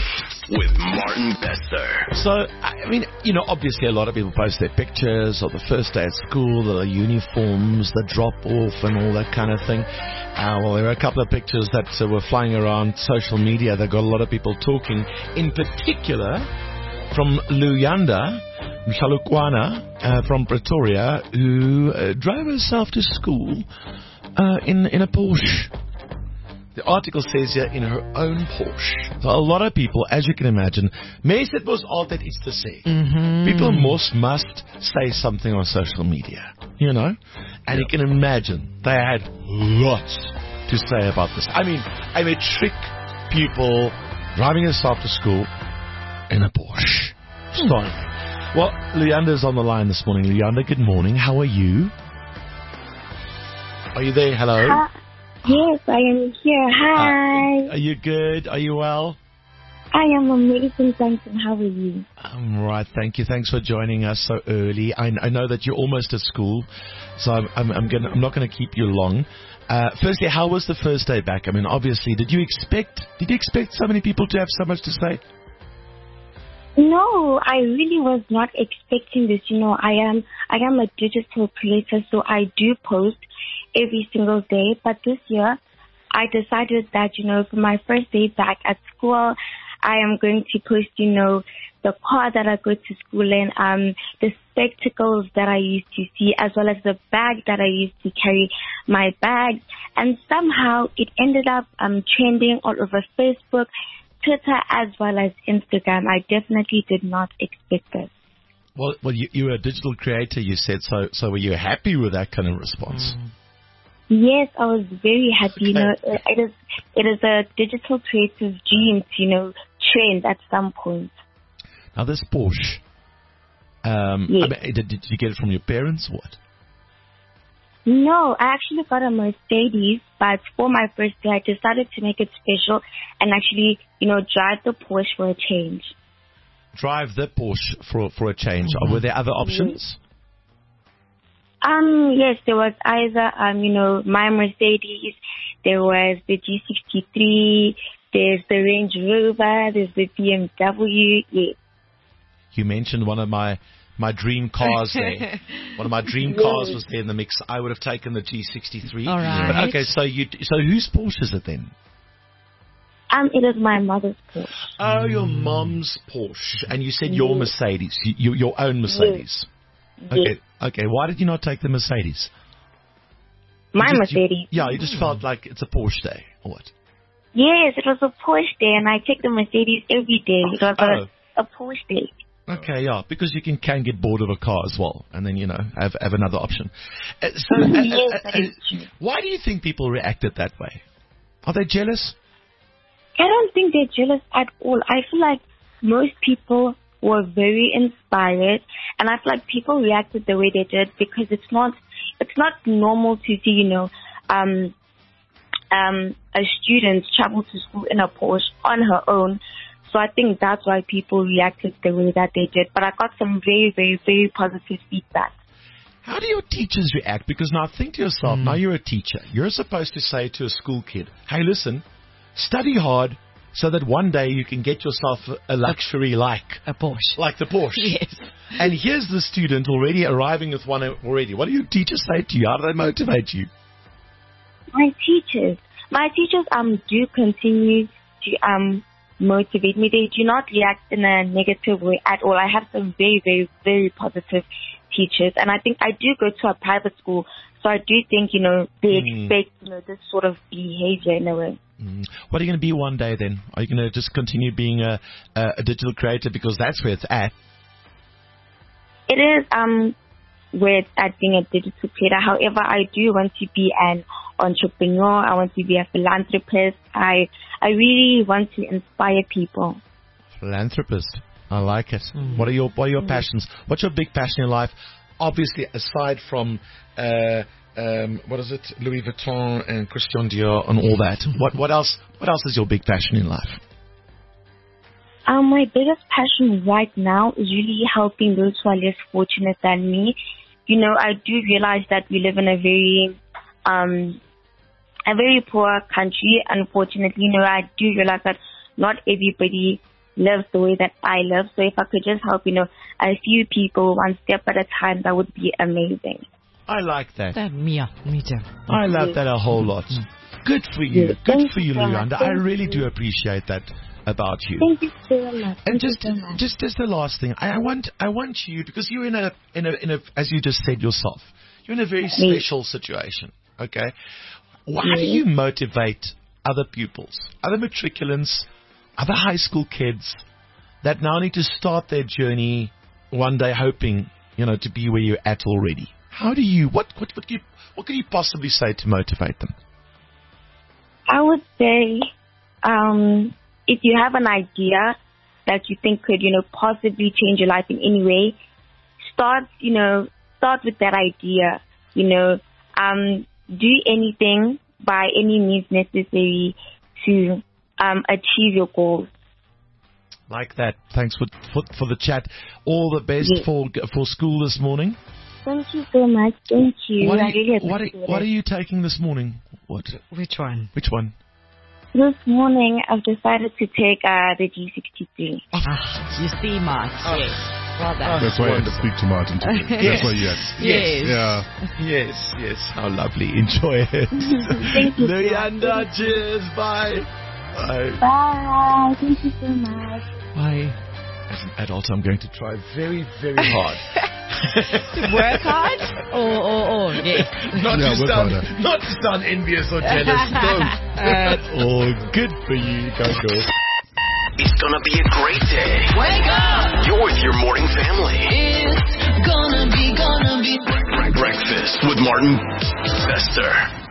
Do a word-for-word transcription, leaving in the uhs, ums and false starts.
with Martin Bester. So, I mean, you know, obviously a lot of people post their pictures of the first day at school, the uniforms, the drop-off and all that kind of thing. Uh, well, there were a couple of pictures that uh, were flying around social media that got a lot of people talking, in particular from Luyanda Mshalukwana uh, from Pretoria, who uh, drove herself to school uh, in, in a Porsche. The article says here, in her own Porsche. So a lot of people, as you can imagine, mense het mos altyd iets te sê. Mm-hmm. People must, must say something on social media, you know? And yeah. You can imagine they had lots to say about this. I mean, I mean, trick people driving herself to school in a Porsche. Starting. Mm. Well, Luyanda's on the line this morning. Luyanda, good morning. How are you? Are you there? Hello? Uh, yes, I am here. Hi. Uh, are you good? Are you well? I am amazing, thanks, and how are you? I'm right, thank you. Thanks for joining us so early. I, I know that you're almost at school, so I'm, I'm, I'm, gonna, I'm not going to keep you long. Uh, firstly, how was the first day back? I mean, obviously, did you expect did you expect so many people to have so much to say? No, I really was not expecting this. You know, I am I am a digital creator, so I do post every single day. But this year, I decided that, you know, for my first day back at school, I am going to post, you know, the car that I go to school in, um, the spectacles that I used to see, as well as the bag that I used to carry my bag. And somehow it ended up um, trending all over Facebook, Twitter, as well as Instagram. I definitely did not expect this. Well, well, you, you're a digital creator, you said, so so were you happy with that kind of response? Mm. Yes, I was very happy. Okay. You know, it is it is a digital creative dream to, you know, trend at some point. Now, this Porsche, um, yes. I mean, did, did you get it from your parents or what? No, I actually got a Mercedes, but for my first day, I decided to make it special and actually, you know, drive the Porsche for a change. Drive the Porsche for for a change. Mm-hmm. Were there other options? Um, yes, there was either, um, you know, my Mercedes, there was the G sixty-three, there's the Range Rover, there's the B M W, yes. You mentioned one of my, my dream cars there. One of my dream cars was there in the mix. I would have taken the G sixty-three. All right. But okay, so you, so whose Porsche is it then? Um, it is my mother's Porsche. Oh, your mom's Porsche. And you said yes. Your Mercedes, you, your own Mercedes. Yes. Okay, yes. okay. Why did you not take the Mercedes? My just, Mercedes. You, yeah, you just felt like it's a Porsche day, or what? Yes, it was a Porsche day, and I take the Mercedes every day. It was oh. a, a Porsche day. Okay, yeah, because you can, can get bored of a car as well, and then, you know, have, have another option. Uh, so, uh, yes, uh, uh, why do you think people reacted that way? Are they jealous? I don't think they're jealous at all. I feel like most people were very inspired, and I feel like people reacted the way they did because it's not it's not normal to see, you know, um, um, a student travel to school in a Porsche on her own. So I think that's why people reacted the way that they did. But I got some very, very, very positive feedback. How do your teachers react? Because now think to yourself, mm. now you're a teacher. You're supposed to say to a school kid, hey, listen, study hard so that one day you can get yourself a luxury like a Porsche. Like the Porsche. Yes. And here's the student already arriving with one already. What do your teachers say to you? How do they motivate you? My teachers. My teachers um do continue to um motivate me. They do not react in a negative way at all. I have some very, very, very positive teachers. And I think I do go to a private school, so I do think, you know, they mm. expect, you know, this sort of behavior in a way. Mm. What are you going to be one day then? Are you going to just continue being a, a, a digital creator because that's where it's at? It is um where it's at, being a digital creator. However, I do want to be an entrepreneur. I want to be a philanthropist. I I really want to inspire people. Philanthropist. I like it. Mm. What are your what are your passions? What's your big passion in life? Obviously, aside from uh, um, what is it, Louis Vuitton and Christian Dior and all that. What what else? What else is your big passion in life? Um, my biggest passion right now is really helping those who are less fortunate than me. You know, I do realize that we live in a very um a very poor country. Unfortunately, you know, I do realize that not everybody lives the way that I live. So if I could just help, you know, a few people one step at a time, that would be amazing. I like that. That me, me too. I love that a whole lot. Good for you. Yes. Good Thank for you, you so much. Luyanda. I Thank really you. do appreciate that about you. Thank you so much. And Thank you just, so much. just, just the last thing. I, I want, I want you, because you're in a, in a, in a, as you just said yourself, you're in a very special situation. Okay. Why do you motivate other pupils, other matriculants, other high school kids that now need to start their journey one day, hoping, you know, to be where you're at already? How do you? What, what, what, can you, what can you possibly say to motivate them? I would say, um, if you have an idea that you think could, you know, possibly change your life in any way, start, you know, start with that idea, you know, um, do anything by any means necessary to um, achieve your goals. Like that. Thanks for, for, for the chat. All the best Yes. for, for school this morning. Thank you so much. Thank you. What I are you, really what, are, appreciate what are it. you taking this morning? What? Which one? Which one? This morning, I've decided to take uh, the G sixty-three. Ah, you see, Mark. Oh. Yes. Well done. That's why you had to speak to Martin today. Yes. That's why you had to speak. Yes. Yeah. Yes, yes. How lovely. Enjoy it. Thank you. so much. Luyanda, cheers. Bye. Bye. Bye. Thank you so much. Bye. As an adult, I'm going to try very, very hard. Work hard? Or, or, or, yes. Not, Yeah, to work sound, harder. not to sound envious or jealous. Don't. Uh, Oh, good for you. Go, girls. It's gonna be a great day. Wake up! You're with your morning family. It's gonna be, gonna be. Breakfast with Martin Bester.